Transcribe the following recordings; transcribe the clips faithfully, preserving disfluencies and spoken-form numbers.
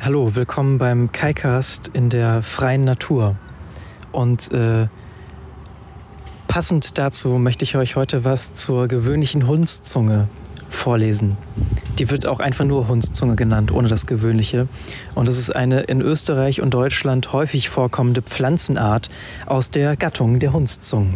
Hallo, willkommen beim KaiCast in der freien Natur. Und äh, passend dazu möchte ich euch heute was zur gewöhnlichen Hundszunge vorlesen. Die wird auch einfach nur Hundszunge genannt, ohne das Gewöhnliche. Und es ist eine in Österreich und Deutschland häufig vorkommende Pflanzenart aus der Gattung der Hundszungen.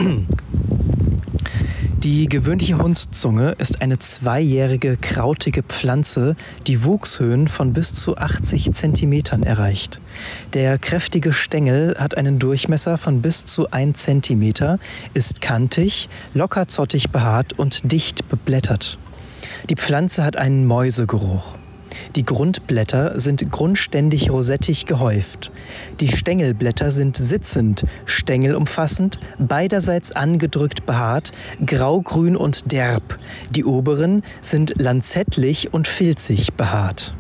Die gewöhnliche Hundszunge ist eine zweijährige, krautige Pflanze, die Wuchshöhen von bis zu achtzig Zentimetern erreicht. Der kräftige Stängel hat einen Durchmesser von bis zu ein Zentimeter, ist kantig, locker zottig behaart und dicht beblättert. Die Pflanze hat einen Mäusegeruch. Die Grundblätter sind grundständig rosettig gehäuft. Die Stängelblätter sind sitzend, stängelumfassend, beiderseits angedrückt behaart, graugrün und derb. Die oberen sind lanzettlich und filzig behaart.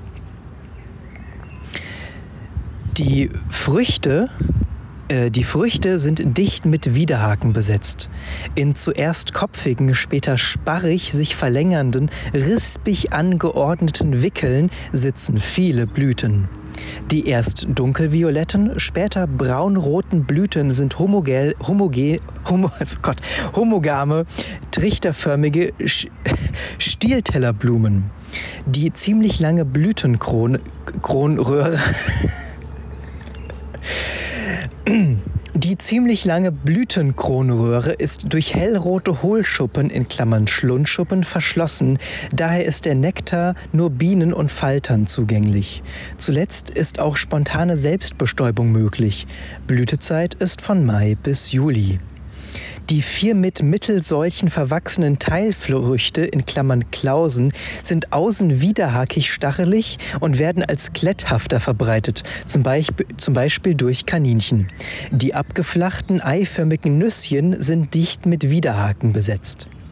Die Früchte Die Früchte sind dicht mit Widerhaken besetzt. In zuerst kopfigen, später sparrig sich verlängernden, rispig angeordneten Wickeln sitzen viele Blüten. Die erst dunkelvioletten, später braunroten Blüten sind homogel, homoge, homo, also Gott, homogame, trichterförmige Sch- Stieltellerblumen. Die ziemlich lange Blütenkronröhre Die ziemlich lange Blütenkronröhre ist durch hellrote Hohlschuppen in Klammern Schlundschuppen verschlossen, daher ist der Nektar nur Bienen und Faltern zugänglich. Zuletzt ist auch spontane Selbstbestäubung möglich. Blütezeit ist von Mai bis Juli. Die vier mit Mittelsäulchen verwachsenen Teilfrüchte in Klammern Klausen sind außen widerhakig stachelig und werden als Kletthafter verbreitet, zum Beispiel, zum Beispiel durch Kaninchen. Die abgeflachten eiförmigen Nüsschen sind dicht mit Widerhaken besetzt.